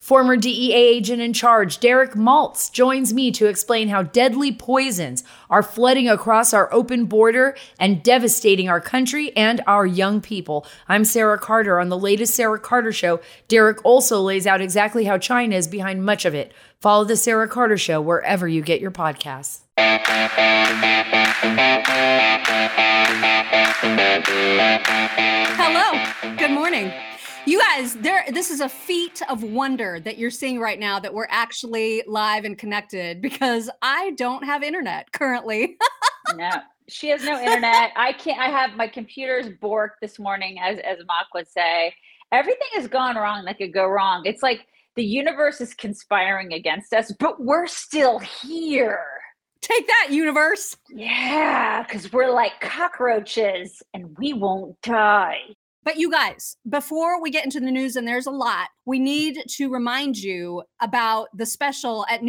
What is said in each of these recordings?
Former DEA agent in charge, Derek Maltz, joins me to explain how deadly poisons are flooding across our open border and devastating our country and our young people. I'm Sarah Carter. On the latest Sarah Carter Show, Derek also lays out exactly how China is behind much of it. Follow the Sarah Carter Show wherever you get your podcasts. Hello. Good morning. You guys, this is a feat of wonder that you're seeing right now that we're actually live and connected because I don't have internet currently. No, she has no internet. I have my computer's borked this morning, as Mock would say. Everything has gone wrong that could go wrong. It's like the universe is conspiring against us, but we're still here. Take that, universe. Yeah, because we're like cockroaches and we won't die. But you guys, before we get into the news, and there's a lot, we need to remind you about the special at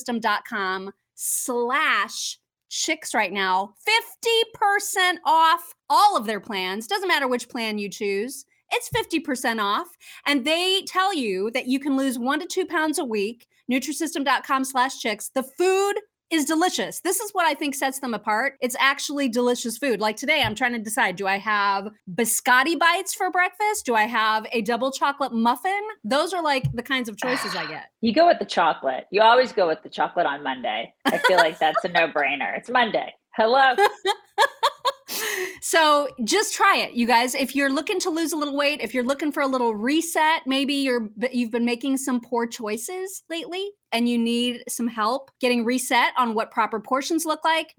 Nutrisystem.com/chicks right now. 50% off all of their plans. Doesn't matter which plan you choose. It's 50% off. And they tell you that you can lose 1 to 2 pounds a week. Nutrisystem.com/chicks. The food is delicious. This is what I think sets them apart. It's actually delicious food. Like today, I'm trying to decide, do I have biscotti bites for breakfast? Do I have a double chocolate muffin? Those are like the kinds of choices I get. You go with the chocolate. You always go with the chocolate on Monday. I feel like that's a no-brainer. It's Monday. Hello. So just try it, you guys. If you're looking to lose a little weight, if you're looking for a little reset, maybe you've been making some poor choices lately and you need some help getting reset on what proper portions look like,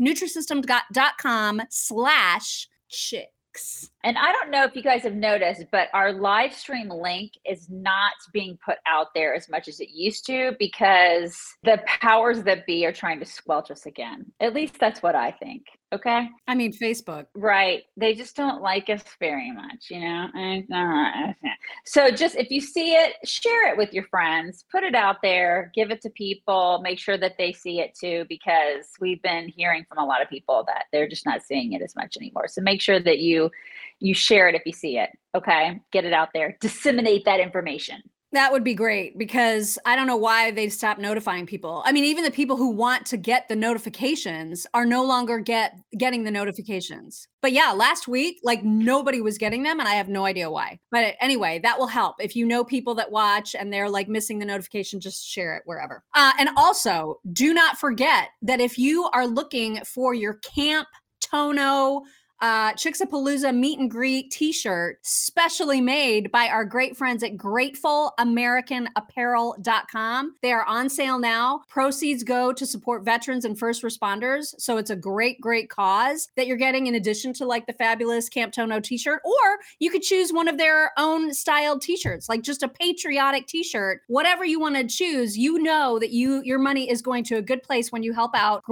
Nutrisystem.com/chicks. And I don't know if you guys have noticed, but our live stream link is not being put out there as much as it used to because the powers that be are trying to squelch us again. At least that's what I think. Okay. I mean, Facebook. Right. They just don't like us very much, you know? So just if you see it, share it with your friends, put it out there, give it to people, make sure that they see it too, because we've been hearing from a lot of people that they're just not seeing it as much anymore. So make sure that you share it if you see it. Okay. Get it out there. Disseminate that information. That would be great because I don't know why they stopped notifying people. I mean, even the people who want to get the notifications are no longer getting the notifications. But yeah, last week, like nobody was getting them and I have no idea why. But anyway, that will help. If you know people that watch and they're like missing the notification, just share it wherever. And also, do not forget that if you are looking for your Camp Tono Chicksapalooza meet and greet t-shirt specially made by our great friends at GratefulAmericanApparel.com. They are on sale now. Proceeds go to support veterans and first responders. So it's a great, great cause that you're getting in addition to like the fabulous Camp Tono t-shirt, or you could choose one of their own styled t-shirts, like just a patriotic t-shirt, whatever you want to choose. You know that your money is going to a good place when you help out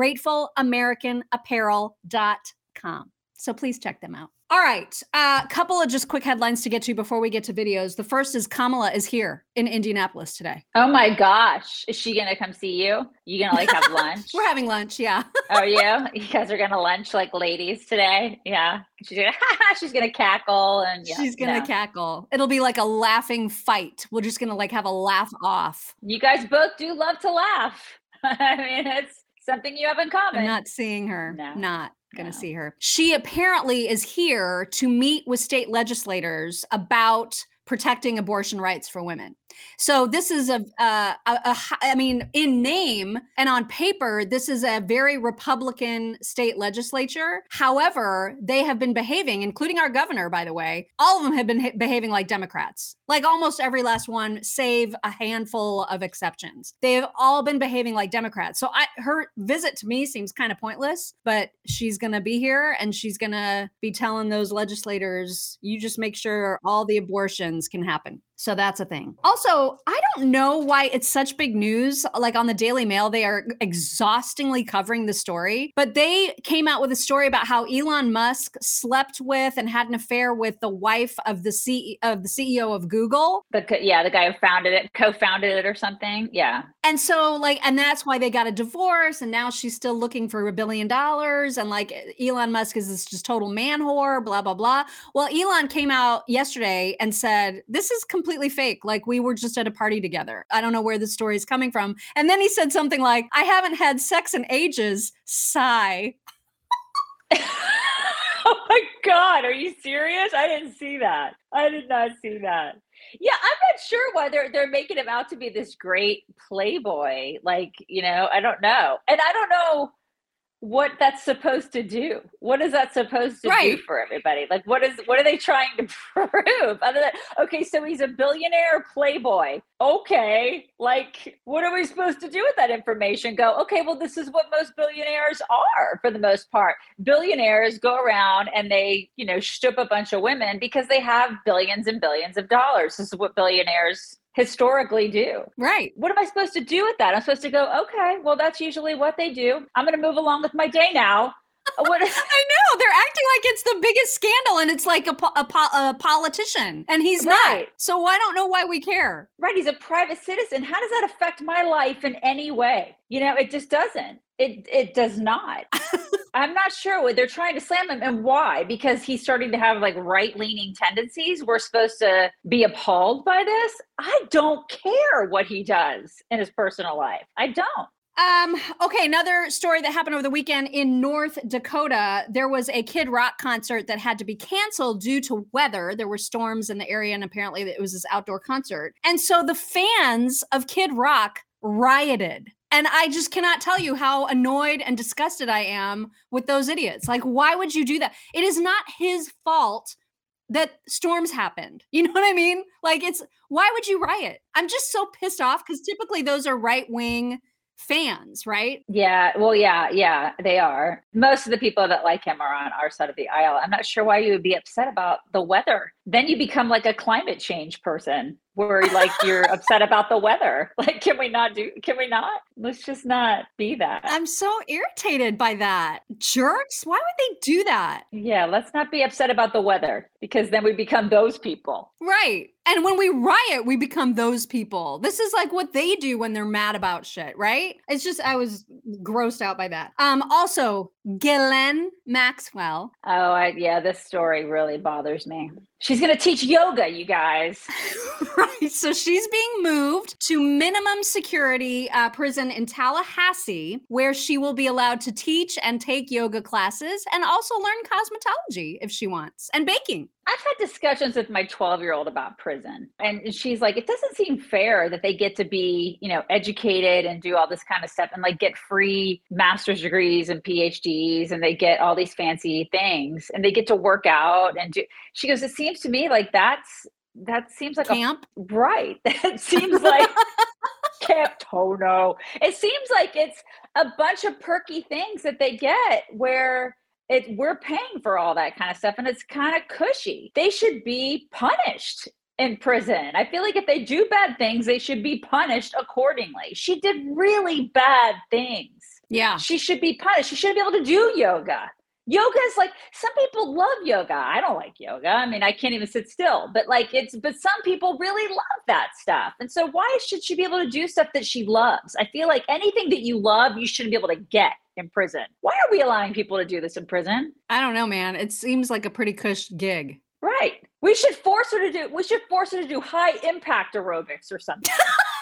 GratefulAmericanApparel.com. So please check them out. All right. A couple of just quick headlines to get to before we get to videos. The first is Kamala is here in Indianapolis today. Oh my gosh. Is she going to come see you? You going to like have lunch? We're having lunch. Yeah. Oh, you? You guys are going to lunch like ladies today? Yeah. She's going to cackle and yeah, she's going to cackle. It'll be like a laughing fight. We're just going to like have a laugh off. You guys both do love to laugh. I mean, it's something you have in common. I'm not seeing her. No. Not going to see her. She apparently is here to meet with state legislators about protecting abortion rights for women. So this is I mean, in name and on paper, this is a very Republican state legislature. However, they have been behaving, including our governor, by the way, all of them have been behaving like Democrats, like almost every last one, save a handful of exceptions. They have all been behaving like Democrats. So her visit to me seems kind of pointless, but she's going to be here and she's going to be telling those legislators, you just make sure all the abortions can happen. So that's a thing. Also, I don't know why it's such big news. Like on the Daily Mail, they are exhaustingly covering the story, but they came out with a story about how Elon Musk slept with and had an affair with the wife of the CEO of Google. The guy who co-founded it or something. Yeah. And so and that's why they got a divorce. And now she's still looking for $1 billion. And like Elon Musk is this just total man whore, blah, blah, blah. Well, Elon came out yesterday and said, this is completely completely fake. Like we were just at a party together. I don't know where this story is coming from. And then he said something like, I haven't had sex in ages. Sigh. Oh my God, are you serious? I didn't see that. I did not see that. Yeah, I'm not sure why they're making him out to be this great playboy. Like, I don't know. And I don't know what that's supposed to do. What is that supposed to do for everybody? Like, what are they trying to prove? Other than, okay, so he's a billionaire playboy. Okay, like, what are we supposed to do with that information? Go, okay, well, this is what most billionaires are for the most part. Billionaires go around and they, shtup a bunch of women because they have billions and billions of dollars. This is what billionaires historically do. Right. What am I supposed to do with that? I'm supposed to go, okay, well, that's usually what they do. I'm going to move along with my day now. What? I know. They're acting like it's the biggest scandal and it's like a politician and he's not. So I don't know why we care. Right. He's a private citizen. How does that affect my life in any way? It just doesn't. It does not. I'm not sure what they're trying to slam him and why, because he's starting to have like right-leaning tendencies. We're supposed to be appalled by this. I don't care what he does in his personal life. I don't. Okay, another story that happened over the weekend in North Dakota. There was a Kid Rock concert that had to be canceled due to weather. There were storms in the area, and apparently it was this outdoor concert. And so the fans of Kid Rock rioted. And I just cannot tell you how annoyed and disgusted I am with those idiots. Like, why would you do that? It is not his fault that storms happened. You know what I mean? Like, why would you riot? I'm just so pissed off because typically those are right-wing fans, right? Yeah. Well, yeah, they are. Most of the people that like him are on our side of the aisle. I'm not sure why you would be upset about the weather. Then you become like a climate change person where like you're upset about the weather. Like, can we not? Let's just not be that. I'm so irritated by that. Jerks. Why would they do that? Yeah. Let's not be upset about the weather because then we become those people. Right. And when we riot, we become those people. This is like what they do when they're mad about shit, right? It's just, I was grossed out by that. Also, Ghislaine Maxwell. Oh, this story really bothers me. She's going to teach yoga, you guys. Right. So she's being moved to minimum security prison in Tallahassee, where she will be allowed to teach and take yoga classes and also learn cosmetology if she wants, and baking. I've had discussions with my 12-year-old about prison. And she's like, it doesn't seem fair that they get to be, educated and do all this kind of stuff and like get free master's degrees and PhDs and they get all these fancy things and they get to work out and do. She goes, it seems to me like that seems like camp. Right. That seems like Camp Tono. It seems like it's a bunch of perky things that they get where we're paying for all that kind of stuff and it's kind of cushy. They should be punished in prison. I feel like if they do bad things, they should be punished accordingly. She did really bad things. Yeah. She should be punished. She shouldn't be able to do yoga. Yoga is like, some people love yoga. I don't like yoga. I mean, I can't even sit still, but some people really love that stuff. And so why should she be able to do stuff that she loves? I feel like anything that you love, you shouldn't be able to get in prison. Why are we allowing people to do this in prison? I don't know, man. It seems like a pretty cush gig. Right. We should force her to do high impact aerobics or something.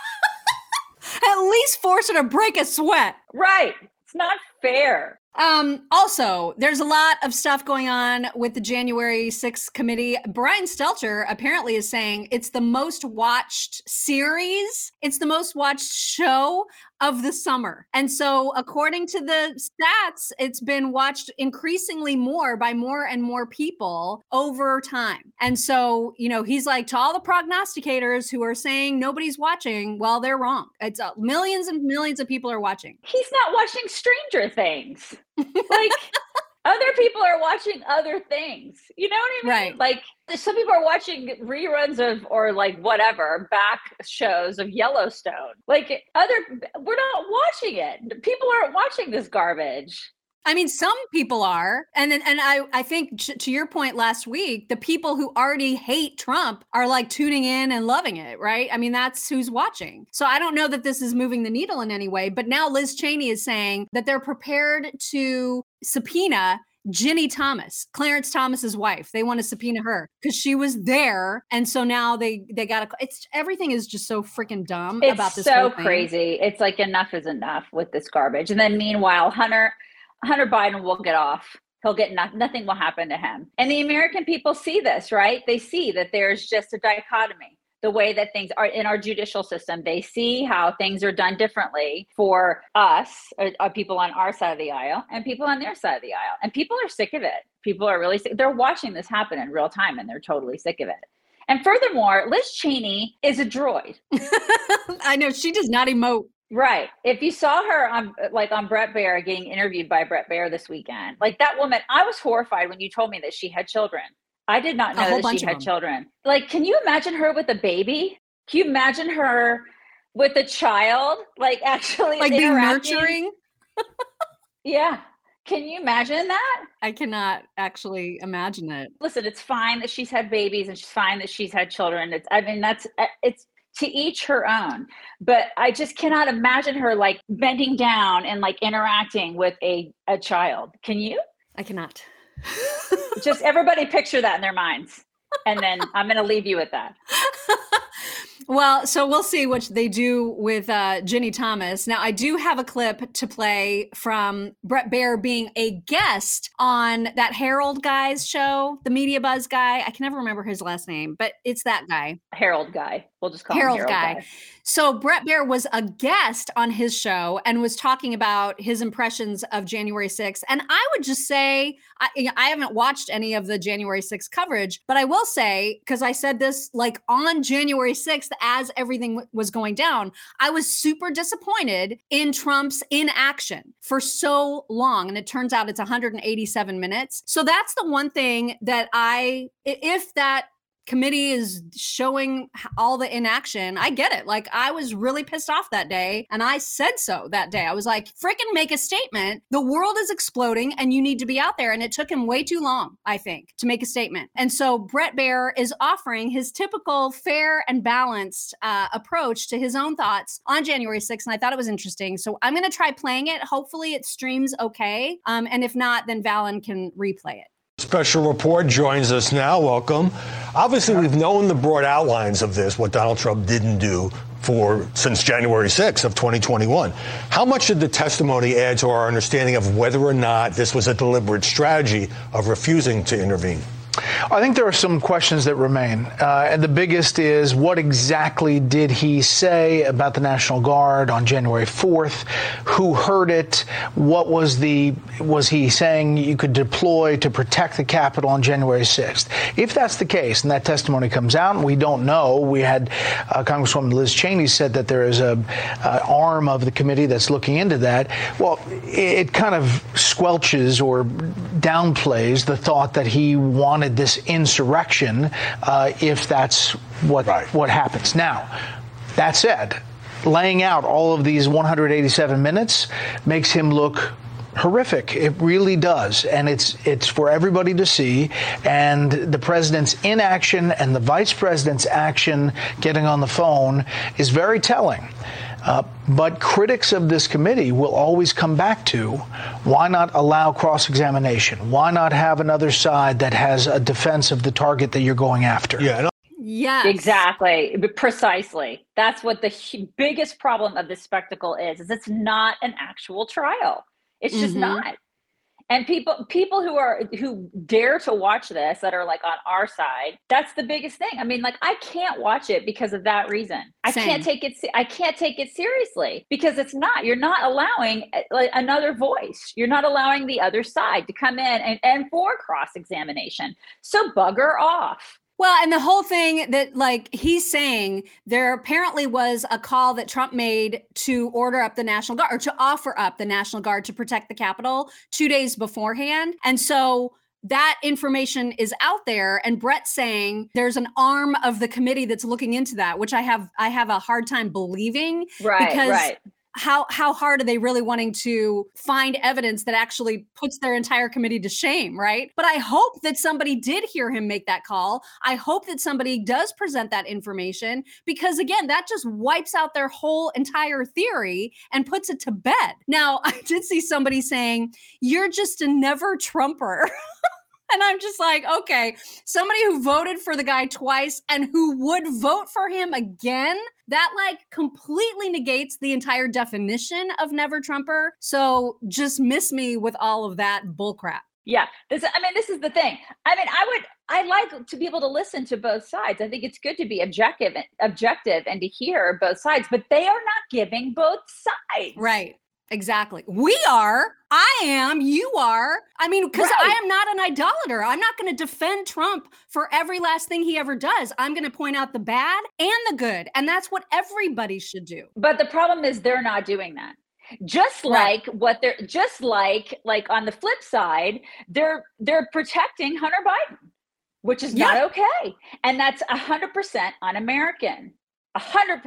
At least force her to break a sweat. Right. It's not fair. Also, there's a lot of stuff going on with the January 6th committee. Brian Stelter apparently is saying it's the most watched series. It's the most watched show of the summer. And so according to the stats, it's been watched increasingly more by more and more people over time. And so, he's like, to all the prognosticators who are saying nobody's watching, well, they're wrong. It's millions and millions of people are watching. He's not watching Stranger Things. Like, other people are watching other things. You know what I mean? Right. Like, some people are watching reruns of, or like whatever, back shows of Yellowstone. Like, we're not watching it. People aren't watching this garbage. I mean, some people are. And I think to your point last week, the people who already hate Trump are like tuning in and loving it, right? I mean, that's who's watching. So I don't know that this is moving the needle in any way. But now Liz Cheney is saying that they're prepared to subpoena Ginny Thomas, Clarence Thomas's wife. They want to subpoena her because she was there. And so now they got to, everything is just so freaking dumb about this. It's so crazy. It's like enough is enough with this garbage. And then meanwhile, Hunter Biden will get off. He'll get nothing will happen to him. And the American people see this, right? They see that there's just a dichotomy. The way that things are in our judicial system, they see how things are done differently for us, people on our side of the aisle, and people on their side of the aisle. And people are sick of it. People are really sick. They're watching this happen in real time, and they're totally sick of it. And furthermore, Liz Cheney is a droid. I know, she does not emote. Right. If you saw her on Bret Baier getting interviewed by Bret Baier this weekend, like that woman, I was horrified when you told me that she had children. I did not know that she had children. Like, can you imagine her with a baby? Can you imagine her with a child? Like actually like being nurturing? Yeah. Can you imagine that? I cannot actually imagine it. Listen, it's fine that she's had babies and it's fine that she's had children. It's to each her own. But I just cannot imagine her like bending down and like interacting with a child. Can you? I cannot. Just everybody picture that in their minds. And then I'm going to leave you with that. Well, so we'll see what they do with Ginny Thomas. Now, I do have a clip to play from Bret Baier being a guest on that Harold guy's show, the Media Buzz guy. I can never remember his last name, but it's that guy. Harold guy. We'll just call him Harold guy. So Bret Baier was a guest on his show and was talking about his impressions of January 6th. And I would just say, I haven't watched any of the January 6th coverage, but I will say, because I said this like on January 6th, as everything was going down, I was super disappointed in Trump's inaction for so long. And it turns out it's 187 minutes. So that's the one thing that if that committee is showing all the inaction, I get it. Like, I was really pissed off that day, and I said so that day. I was like, freaking make a statement. The world is exploding and you need to be out there. And it took him way too long, I think, to make a statement. And so Bret Baier is offering his typical fair and balanced approach to his own thoughts on January 6th. And I thought it was interesting. So I'm going to try playing it. Hopefully it streams okay. And if not, then Valen can replay it. Special report joins us now. Welcome. Obviously, we've known the broad outlines of this, what Donald Trump didn't do since January 6th of 2021. How much did the testimony add to our understanding of whether or not this was a deliberate strategy of refusing to intervene? I think there are some questions that remain. And the biggest is, what exactly did he say about the National Guard on January 4th? Who heard it? What was he saying you could deploy to protect the Capitol on January 6th? If that's the case, and that testimony comes out, and we don't know, we had Congresswoman Liz Cheney said that there is a arm of the committee that's looking into that. Well, it kind of squelches or downplays the thought that he wanted this insurrection, if that's what happens. Now, that said, laying out all of these 187 minutes makes him look horrific. It really does. And it's for everybody to see. And the president's inaction and the vice president's action getting on the phone is very telling. But critics of this committee will always come back to, why not allow cross-examination? Why not have another side that has a defense of the target that you're going after? Yeah. Yes. Exactly. Precisely. That's what the biggest problem of this spectacle is it's not an actual trial. It's just not. And people who dare to watch this that are like on our side, that's the biggest thing. I mean, like, I can't watch it because of that reason. I can't take it seriously because it's not. You're not allowing like another voice. You're not allowing the other side to come in and for cross-examination. So bugger off. Well, and the whole thing that, like, he's saying, there apparently was a call that Trump made to order up the National Guard, or to offer up the National Guard to protect the Capitol 2 days beforehand. And so that information is out there, and Bret's saying there's an arm of the committee that's looking into that, which I have a hard time believing. Right. how hard are they really wanting to find evidence that actually puts their entire committee to shame, right? But I hope that somebody did hear him make that call. I hope that somebody does present that information, because again, that just wipes out their whole entire theory and puts it to bed. Now, I did see somebody saying, you're just a never Trumper. And I'm just like, okay, somebody who voted for the guy twice and who would vote for him again, that like completely negates the entire definition of never Trumper. So just miss me with all of that bullcrap. Yeah, this is the thing. I like to be able to listen to both sides. I think it's good to be objective and to hear both sides, but they are not giving both sides. Right. Exactly. We are. I am. You are. I mean, because I am not an idolater. I'm not going to defend Trump for every last thing he ever does. I'm going to point out the bad and the good. And that's what everybody should do. But the problem is they're not doing that. Just like what they're just like on the flip side, they're protecting Hunter Biden, which is not okay. And that's 100% un-American. 100%.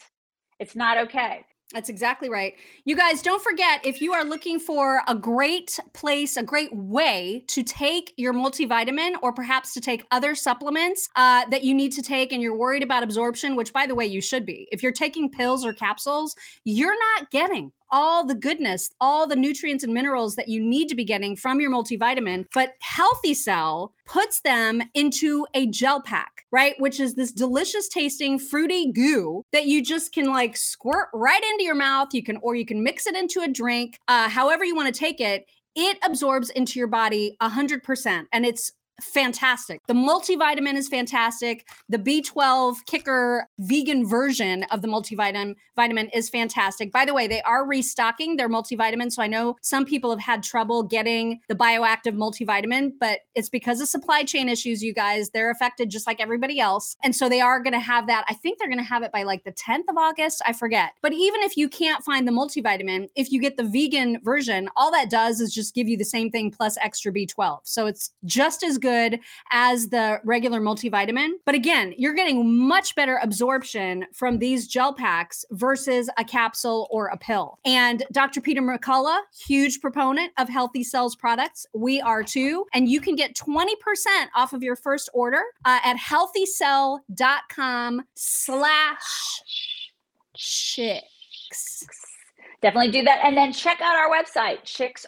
It's not okay. That's exactly right. You guys, don't forget, if you are looking for a great place, a great way to take your multivitamin, or perhaps to take other supplements that you need to take and you're worried about absorption, which by the way, you should be. If you're taking pills or capsules, you're not getting all the goodness, all the nutrients and minerals that you need to be getting from your multivitamin. But Healthy Cell puts them into a gel pack, right? Which is this delicious tasting fruity goo that you just can like squirt right into your mouth. You can mix it into a drink, however you want to take it. It absorbs into your body 100%. And it's fantastic. The multivitamin is fantastic. The B12 kicker vegan version of the multivitamin is fantastic. By the way, they are restocking their multivitamin. So I know some people have had trouble getting the bioactive multivitamin, but it's because of supply chain issues, you guys. They're affected just like everybody else. And so they are going to have that. I think they're going to have it by like the 10th of August. I forget. But even if you can't find the multivitamin, if you get the vegan version, all that does is just give you the same thing plus extra B12. So it's just as good as the regular multivitamin. But again, you're getting much better absorption from these gel packs versus a capsule or a pill. And Dr. Peter McCullough, huge proponent of Healthy Cells products. We are too. And you can get 20% off of your first order at healthycell.com/chicks. Definitely do that. And then check out our website,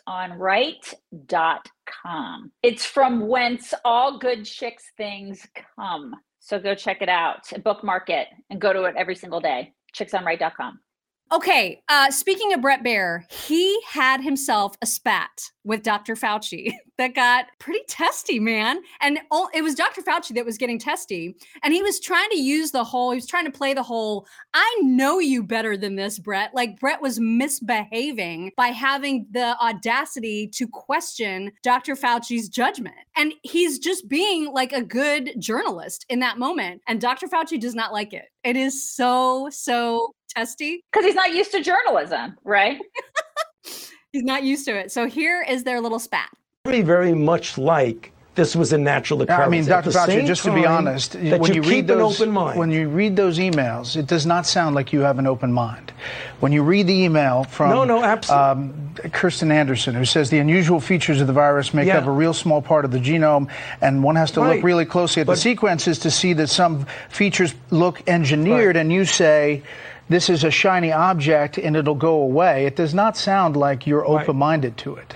chicksonright.com. It's from whence all good chicks things come. So go check it out, bookmark it, and go to it every single day. chicksonright.com. Okay, speaking of Bret Baier, he had himself a spat with Dr. Fauci that got pretty testy, man. And it was Dr. Fauci that was getting testy. And he was trying to play the whole, I know you better than this, Bret. Like Bret was misbehaving by having the audacity to question Dr. Fauci's judgment. And he's just being like a good journalist in that moment. And Dr. Fauci does not like it. It is so testy. Because he's not used to journalism, right? He's not used to it. So here is their little spat. Very, very much like this was a natural occurrence. I mean, Dr. Fauci, just to be honest, when you read those emails, it does not sound like you have an open mind. When you read the email from Kirsten Anderson, who says the unusual features of the virus make up a real small part of the genome, and one has to look really closely at the sequences to see that some features look engineered, and you say, this is a shiny object and it'll go away. It does not sound like you're open-minded to it.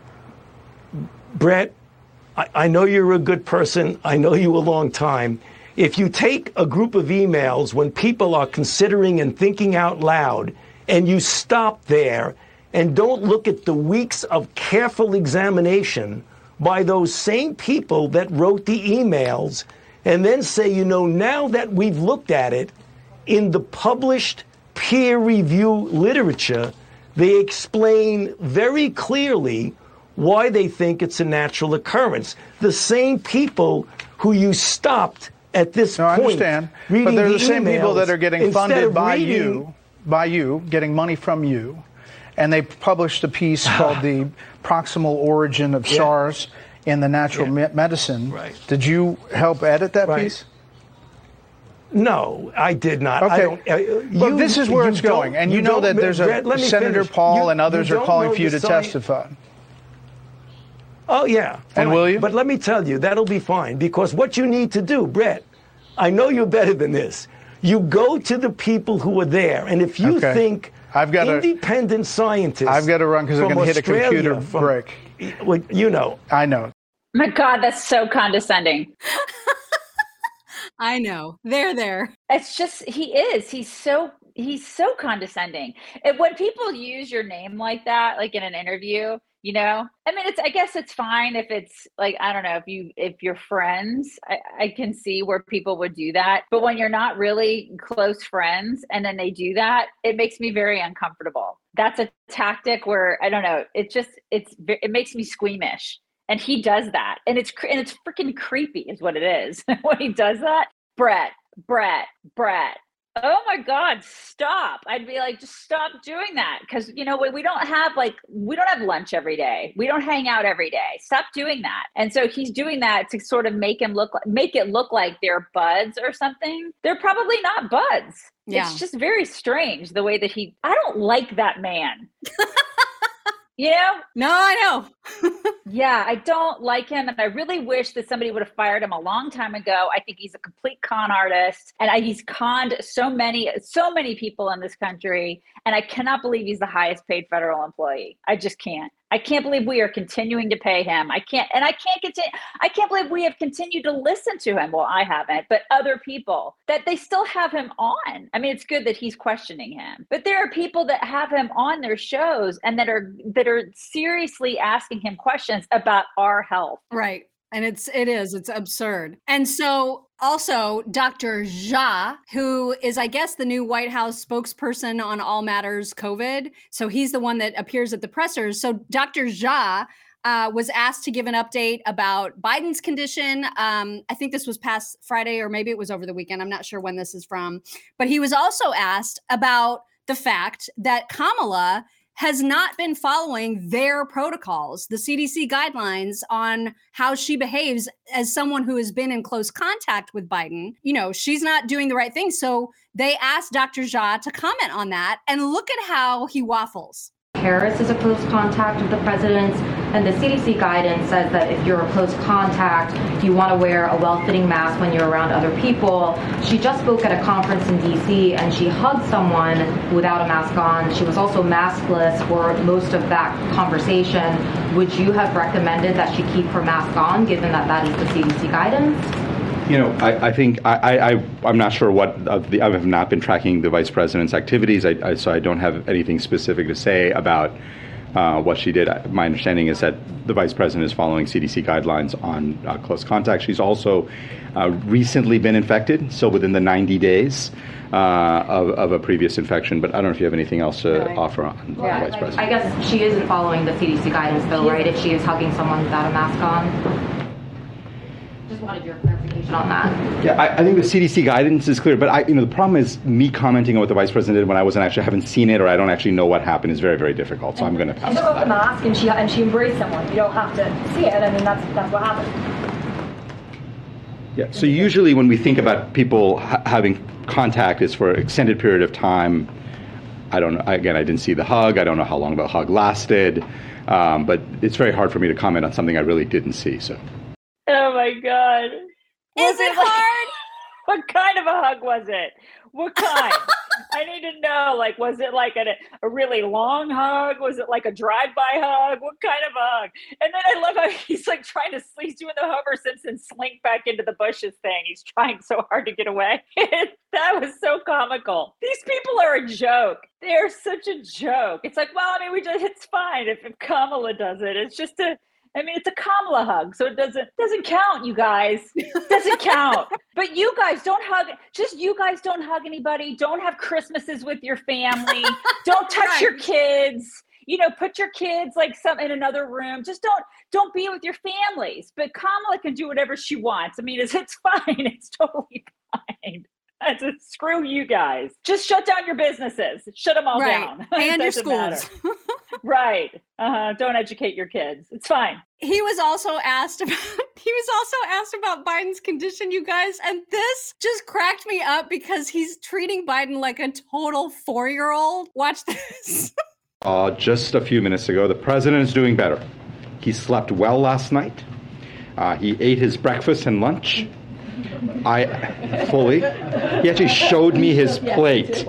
Bret, I know you're a good person. I know you a long time. If you take a group of emails when people are considering and thinking out loud, and you stop there and don't look at the weeks of careful examination by those same people that wrote the emails, and then say, now that we've looked at it, in the published peer review literature, they explain very clearly why they think it's a natural occurrence. The same people who you stopped at this point. I understand, but they're the same people that are getting funded by you, getting money from you, and they published a piece called The Proximal Origin of SARS in the Natural Medicine. Did you help edit that piece? No, I did not. Okay. I don't, Look, this is where it's going. And you know that there's Senator Paul and others are calling for you to testify. Oh, yeah. Fine. And will you? But let me tell you, that'll be fine. Because what you need to do, Brett, I know you're better than this. You go to the people who are there. And if you think independent scientists. I've got to run because I'm going to hit a computer break. You know. I know. My God, that's so condescending. I know. They're there. It's just, he's so condescending. When people use your name like that, like in an interview, you know, I mean, I guess it's fine if it's like, I don't know, if you're friends, I can see where people would do that. But when you're not really close friends and then they do that, it makes me very uncomfortable. That's a tactic where, I don't know, it makes me squeamish. And he does that. And it's freaking creepy is what it is when he does that. Brett. Oh my God, stop. I'd be like, just stop doing that. Because, you know, we don't have lunch every day. We don't hang out every day. Stop doing that. And so he's doing that to sort of make it look like they're buds or something. They're probably not buds. Yeah. It's just very strange the way that I don't like that man. You know? No, I know. Yeah, I don't like him. And I really wish that somebody would have fired him a long time ago. I think he's a complete con artist. And he's conned so many people in this country. And I cannot believe he's the highest paid federal employee. I just can't. I can't believe we are continuing to pay him. I can't believe we have continued to listen to him. Well, I haven't, but other people that they still have him on. I mean, it's good that he's questioning him, but there are people that have him on their shows and that are seriously asking him questions about our health. Right. And it's absurd. And so also Dr. Jha, who is, I guess, the new White House spokesperson on all matters COVID. So he's the one that appears at the pressers. So Dr. Jha was asked to give an update about Biden's condition. I think this was past Friday, or maybe it was over the weekend. I'm not sure when this is from. But he was also asked about the fact that Kamala has not been following their protocols, the CDC guidelines on how she behaves as someone who has been in close contact with Biden. You know, she's not doing the right thing. So they asked Dr. Jha to comment on that, and look at how he waffles. Harris is a close contact of the president's, and the CDC guidance says that if you're a close contact, you want to wear a well-fitting mask when you're around other people. She just spoke at a conference in DC and she hugged someone without a mask on. She was also maskless for most of that conversation. Would you have recommended that she keep her mask on, given that that is the CDC guidance? You know, I think I'm not sure I have not been tracking the vice president's activities, so I don't have anything specific to say about what she did. My understanding is that the vice president is following CDC guidelines on close contact. She's also recently been infected, so within the 90 days of a previous infection. But I don't know if you have anything else to offer on the vice president. I guess she isn't following the CDC guidance, though, right? If she is hugging someone without a mask on. Just wanted your clarification on that. Yeah, I think the CDC guidance is clear, but the problem is me commenting on what the vice president did when I haven't seen it, or I don't actually know what happened is very, very difficult. So I'm going to pass. She took off the mask and she embraced someone. You don't have to see it. I mean, that's what happened. Yeah. So usually when we think about people having contact, it's for an extended period of time. I don't know. Again, I didn't see the hug. I don't know how long the hug lasted, but it's very hard for me to comment on something I really didn't see. So. Oh my God. Is it hard? What kind of a hug was it? What kind? I need to know, was it like a really long hug? Was it like a drive-by hug? What kind of a hug? And then I love how he's trying to he's doing the Homer Simpson slink back into the bushes thing. He's trying so hard to get away. That was so comical. These people are a joke. They're such a joke. It's it's fine if Kamala does it. It's just it's a Kamala hug, so it doesn't count, you guys. It doesn't count. But you guys don't hug. Just you guys don't hug anybody. Don't have Christmases with your family. Don't touch your kids. Put your kids in another room. Just don't be with your families. But Kamala can do whatever she wants. It's fine. It's totally fine. Screw you guys. Just shut down your businesses. Shut them all down. And your schools. Right. Don't educate your kids. It's fine. He was also asked about Biden's condition, you guys, and this just cracked me up because he's treating Biden like a total 4-year-old. Watch this. Just a few minutes ago, the president is doing better. He slept well last night. He ate his breakfast and lunch. He actually showed me his plate.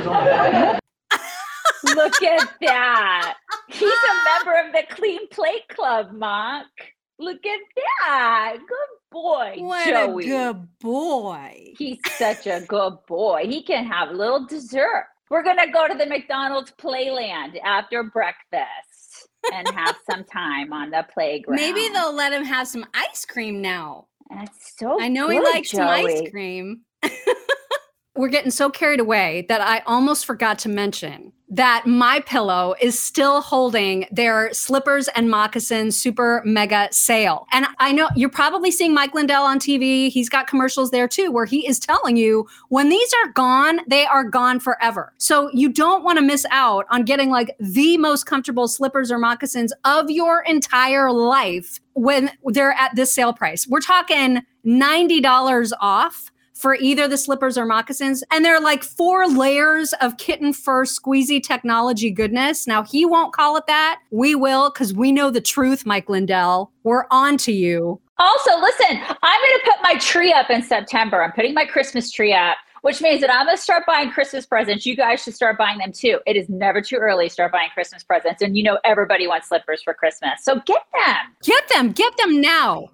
Look at that. He's a member of the Clean Plate Club, Mark. Look at that. Good boy, What Joey. a good boy. He's such a good boy. He can have a little dessert. We're going to go to the McDonald's Playland after breakfast and have some time on the playground. Maybe they'll let him have some ice cream now. That's so I know good, he likes Joey. some ice cream. We're getting so carried away that I almost forgot to mention that MyPillow is still holding their slippers and moccasins super mega sale. And I know you're probably seeing Mike Lindell on TV. He's got commercials there too, where he is telling you when these are gone, they are gone forever. So you don't want to miss out on getting like the most comfortable slippers or moccasins of your entire life when they're at this sale price. We're talking $90 off for either the slippers or moccasins. And they're like 4 layers of kitten fur squeezy technology goodness. Now, he won't call it that. We will, because we know the truth, Mike Lindell. We're on to you. Also, listen, I'm going to put my tree up in September. I'm putting my Christmas tree up, which means that I'm going to start buying Christmas presents. You guys should start buying them too. It is never too early to start buying Christmas presents. And you know, everybody wants slippers for Christmas. So get them. Get them now.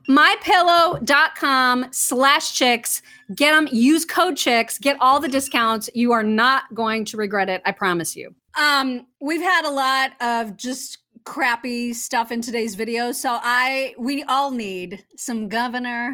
MyPillow.com/chicks. Get them. Use code chicks. Get all the discounts. You are not going to regret it. I promise you. We've had a lot of just crappy stuff in today's video. So we all need some Governor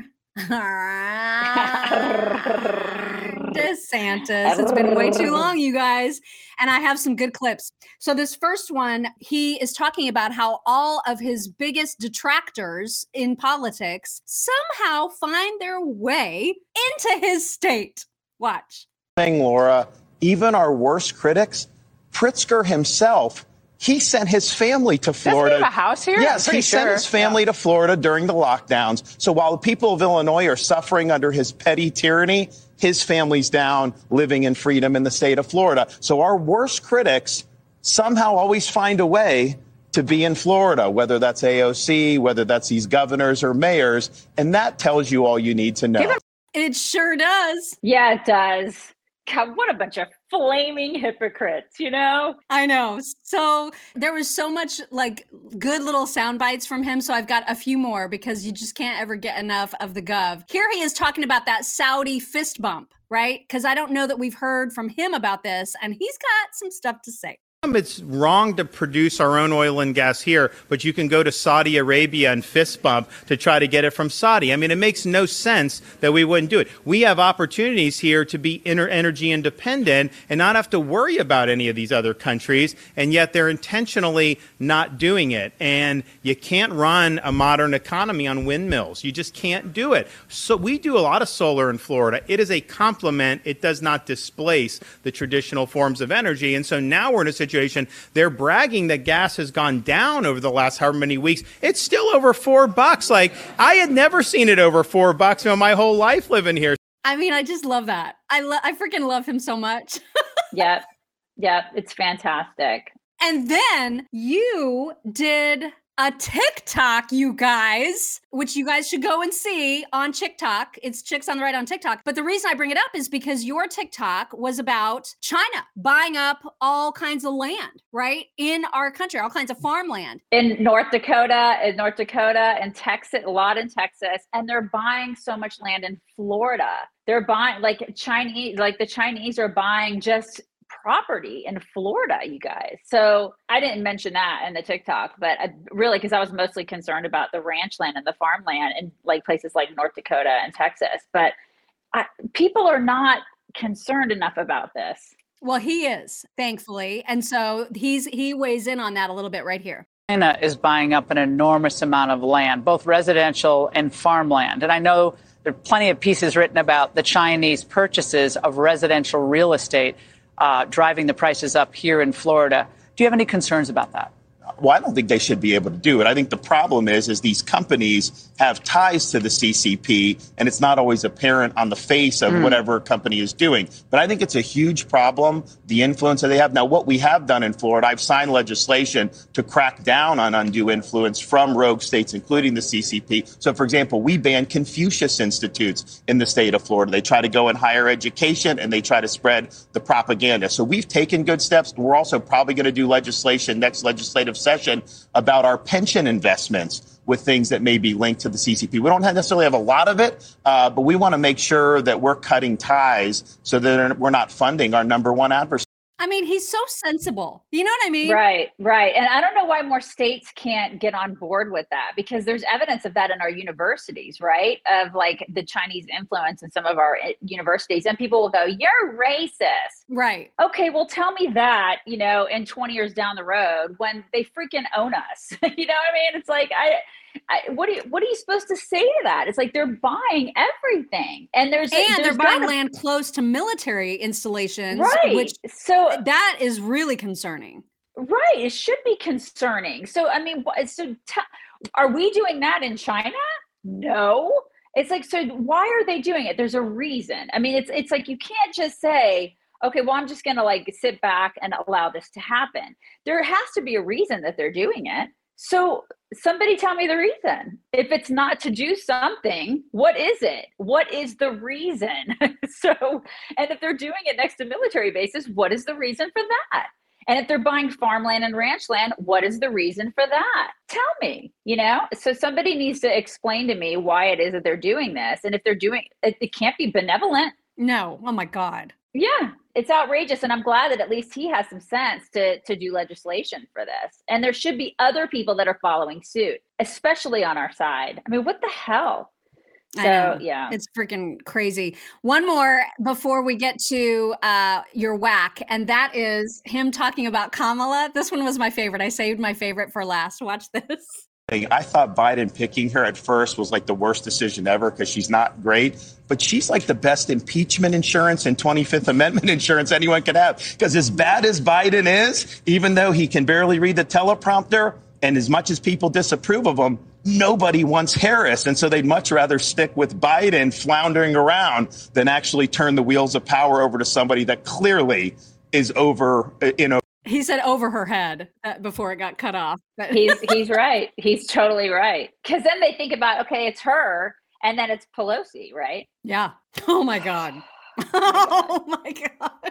DeSantis. It's been way too long, you guys. And I have some good clips. So this first one, he is talking about how all of his biggest detractors in politics somehow find their way into his state. Watch. Laura, even our worst critics, Pritzker himself, he sent his family to Florida. Doesn't he have a house here? Yes, he sent his family to Florida during the lockdowns. So while the people of Illinois are suffering under his petty tyranny, his family's down living in freedom in the state of Florida. So our worst critics somehow always find a way to be in Florida, whether that's AOC, whether that's these governors or mayors. And that tells you all you need to know. It sure does. Yeah, it does. God, what a bunch of flaming hypocrites, you know? I know. So there was so much like good little sound bites from him. So I've got a few more because you just can't ever get enough of the gov. Here he is talking about that Saudi fist bump, right? Because I don't know that we've heard from him about this, and he's got some stuff to say. It's wrong to produce our own oil and gas here, but you can go to Saudi Arabia and fist bump to try to get it from Saudi. I mean, it makes no sense that we wouldn't do it. We have opportunities here to be energy independent and not have to worry about any of these other countries, and yet they're intentionally not doing it. And you can't run a modern economy on windmills. You just can't do it. So we do a lot of solar in Florida. It is a complement. It does not displace the traditional forms of energy. And so now we're in a situation. They're bragging that gas has gone down over the last however many weeks. It's still over $4. Like, I had never seen it over $4 in my whole life living here. I mean, I just love that. I freaking love him so much. Yep. It's fantastic. And then you did a TikTok, you guys, which you guys should go and see on TikTok. It's Chicks on the Right on TikTok. But the reason I bring it up is because your TikTok was about China buying up all kinds of land, right? In our country, all kinds of farmland. In North Dakota, and Texas, a lot in Texas. And they're buying so much land in Florida. They're buying the Chinese are buying just property in Florida, you guys. So I didn't mention that in the TikTok, but really, because I was mostly concerned about the ranch land and the farmland in like places like North Dakota and Texas. But people are not concerned enough about this. Well, he is, thankfully. And so he weighs in on that a little bit right here. China is buying up an enormous amount of land, both residential and farmland. And I know there are plenty of pieces written about the Chinese purchases of residential real estate driving the prices up here in Florida. Do you have any concerns about that? Well, I don't think they should be able to do it. I think the problem is these companies have ties to the CCP, and it's not always apparent on the face of whatever a company is doing. But I think it's a huge problem, the influence that they have. Now, what we have done in Florida, I've signed legislation to crack down on undue influence from rogue states, including the CCP. So, for example, we banned Confucius Institutes in the state of Florida. They try to go in higher education, and they try to spread the propaganda. So we've taken good steps. We're also probably going to do legislation next legislative session about our pension investments with things that may be linked to the CCP. We don't necessarily have a lot of it, but we want to make sure that we're cutting ties so that we're not funding our number one adversary. I mean, he's so sensible. You know what I mean? Right. And I don't know why more states can't get on board with that, because there's evidence of that in our universities, right? Of like the Chinese influence in some of our universities. And people will go, you're racist. Right. Okay, well, tell me that, in 20 years down the road when they freaking own us. You know what I mean? It's like, what are you supposed to say to that? It's like they're buying everything, and they're buying land close to military installations, right? So that is really concerning, right? It should be concerning. So I mean, are we doing that in China? No. It's like, so why are they doing it? There's a reason. I mean, it's like you can't just say, okay, well, I'm just going to like sit back and allow this to happen. There has to be a reason that they're doing it. So somebody tell me the reason. If it's not to do something, what is it? What is the reason? And if they're doing it next to military bases, what is the reason for that? And if they're buying farmland and ranch land, what is the reason for that? Tell me, So somebody needs to explain to me why it is that they're doing this. And if they're doing it, it can't be benevolent. No. Oh my God. Yeah, it's outrageous. And I'm glad that at least he has some sense to do legislation for this. And there should be other people that are following suit, especially on our side. I mean, what the hell? So, yeah. It's freaking crazy. One more before we get to your whack, and that is him talking about Kamala. This one was my favorite. I saved my favorite for last. Watch this. I thought Biden picking her at first was like the worst decision ever because she's not great, but she's like the best impeachment insurance and 25th Amendment insurance anyone could have. Because as bad as Biden is, even though he can barely read the teleprompter, and as much as people disapprove of him, nobody wants Harris. And so they'd much rather stick with Biden floundering around than actually turn the wheels of power over to somebody that clearly is over, He said over her head before it got cut off. He's right. He's totally right. Because then they think about, okay, it's her, and then it's Pelosi, right? Yeah. Oh my God. Oh my God.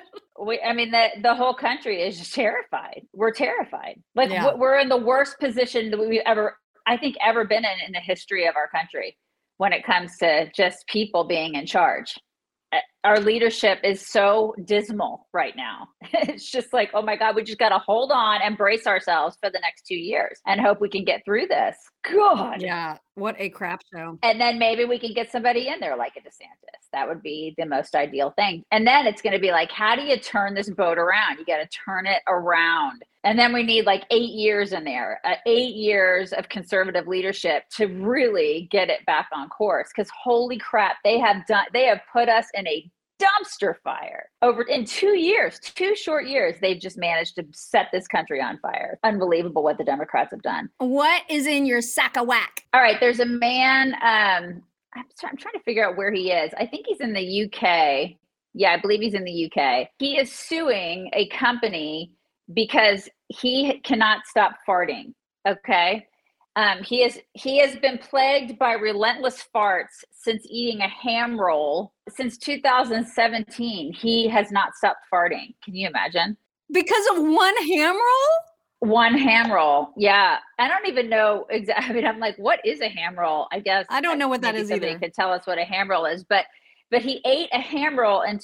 The whole country is just terrified. We're terrified. We're in the worst position that we've ever been in the history of our country when it comes to just people being in charge. Our leadership is so dismal right now. It's just like, oh my God, we just got to hold on and brace ourselves for the next 2 years and hope we can get through this. God. Yeah. What a crap show. And then maybe we can get somebody in there like a DeSantis. That would be the most ideal thing. And then it's going to be like, how do you turn this boat around? You got to turn it around. And then we need like 8 years in there, 8 years of conservative leadership to really get it back on course. Because holy crap, they have put us in a dumpster fire in 2 years, 2 short years. They've just managed to set this country on fire. Unbelievable what the Democrats have done. What is in your sack of whack? All right. There's a man. I'm trying to figure out where he is. I think he's in the UK. Yeah, I believe he's in the UK. He is suing a company because he cannot stop farting. Okay. He has been plagued by relentless farts since eating a ham roll. Since 2017, he has not stopped farting. Can you imagine? Because of one ham roll? One ham roll. Yeah. I don't even know exactly. I mean, I'm like, what is a ham roll? I guess I don't know what that is either. Somebody could tell us what a ham roll is, but he ate a ham roll in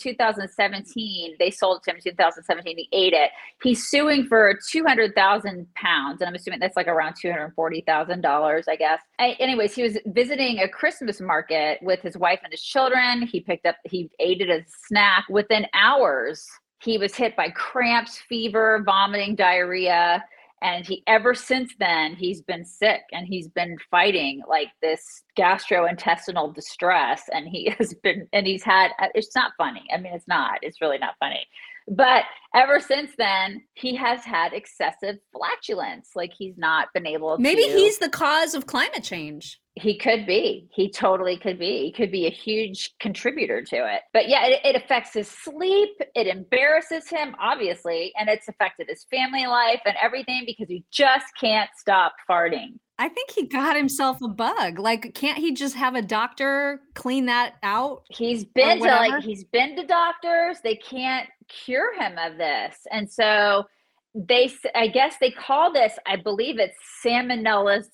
2017. They sold it to him in 2017. He ate it. He's suing for 200,000 pounds. And I'm assuming that's like around $240,000, I guess. Anyways, he was visiting a Christmas market with his wife and his children. He ate it as a snack. Within hours, he was hit by cramps, fever, vomiting, diarrhea. And ever since then, he's been sick and he's been fighting like this gastrointestinal distress. And he's had, it's not funny. I mean, it's really not funny. But ever since then, he has had excessive flatulence. Like he's not been able to. Maybe he's the cause of climate change. He could be. He totally could be. He could be a huge contributor to it. But yeah, it affects his sleep. It embarrasses him, obviously. And it's affected his family life and everything because he just can't stop farting. I think he got himself a bug. Like, can't he just have a doctor clean that out? He's been to doctors. They can't cure him of this. And so I guess they call this, I believe it's salmonellosis,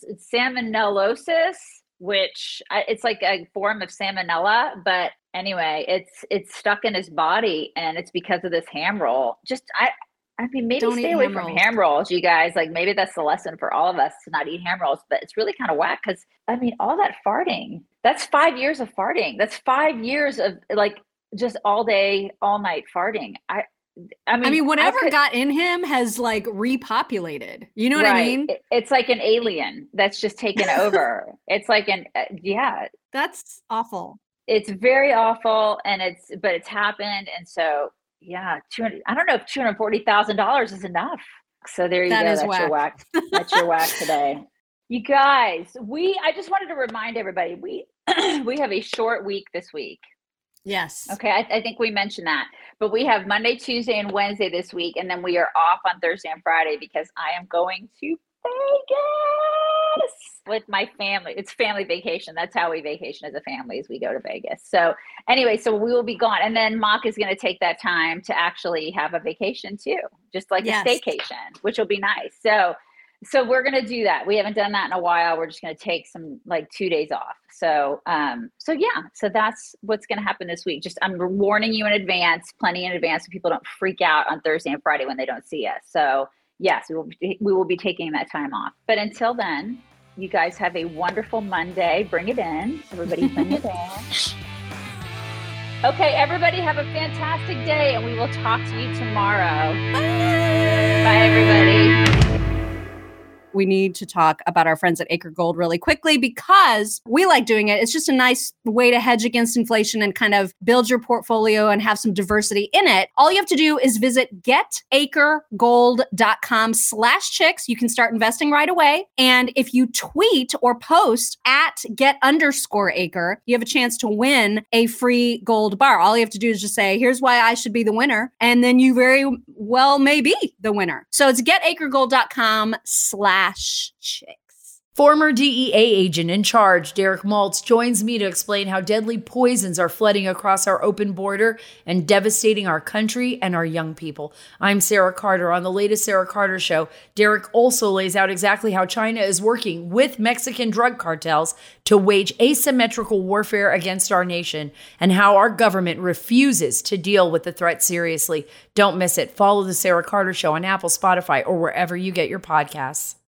which it's like a form of salmonella. But anyway, it's stuck in his body and it's because of this ham roll. I mean, maybe stay away from ham rolls, you guys. Like maybe that's the lesson for all of us to not eat ham rolls, but it's really kind of whack because I mean, all that farting, that's 5 years of farting. That's 5 years of like just all day, all night farting. I mean, whatever got in him has like repopulated. You know what I mean? It's like an alien that's just taken over. It's like that's awful. It's very awful. But it's happened. And so, yeah, I don't know if $240,000 is enough. So there you go. That's your whack. That's your whack today. You guys, I just wanted to remind everybody, we have a short week this week. Yes. Okay. I think we mentioned that, but we have Monday, Tuesday, and Wednesday this week. And then we are off on Thursday and Friday because I am going to Vegas with my family. It's family vacation. That's how we vacation as a family, is we go to Vegas. So anyway, so we will be gone. And then Mock is going to take that time to actually have a vacation too, just like a staycation, which will be nice. So we're going to do that. We haven't done that in a while. We're just going to take some 2 days off. So that's what's going to happen this week. Just, I'm warning you in advance, plenty in advance, so people don't freak out on Thursday and Friday when they don't see us. So yes, we will be taking that time off. But until then, you guys have a wonderful Monday. Bring it in. Everybody bring it in. Okay, everybody have a fantastic day, and we will talk to you tomorrow. Bye everybody. We need to talk about our friends at Acre Gold really quickly because we like doing it. It's just a nice way to hedge against inflation and kind of build your portfolio and have some diversity in it. All you have to do is visit getacregold.com/chicks. You can start investing right away. And if you tweet or post at @get_acre, you have a chance to win a free gold bar. All you have to do is just say, here's why I should be the winner. And then you very well may be the winner. So it's getacregold.com/chicks. Former DEA agent in charge, Derek Maltz, joins me to explain how deadly poisons are flooding across our open border and devastating our country and our young people. I'm Sarah Carter. On the latest Sarah Carter Show, Derek also lays out exactly how China is working with Mexican drug cartels to wage asymmetrical warfare against our nation and how our government refuses to deal with the threat seriously. Don't miss it. Follow the Sarah Carter Show on Apple, Spotify, or wherever you get your podcasts.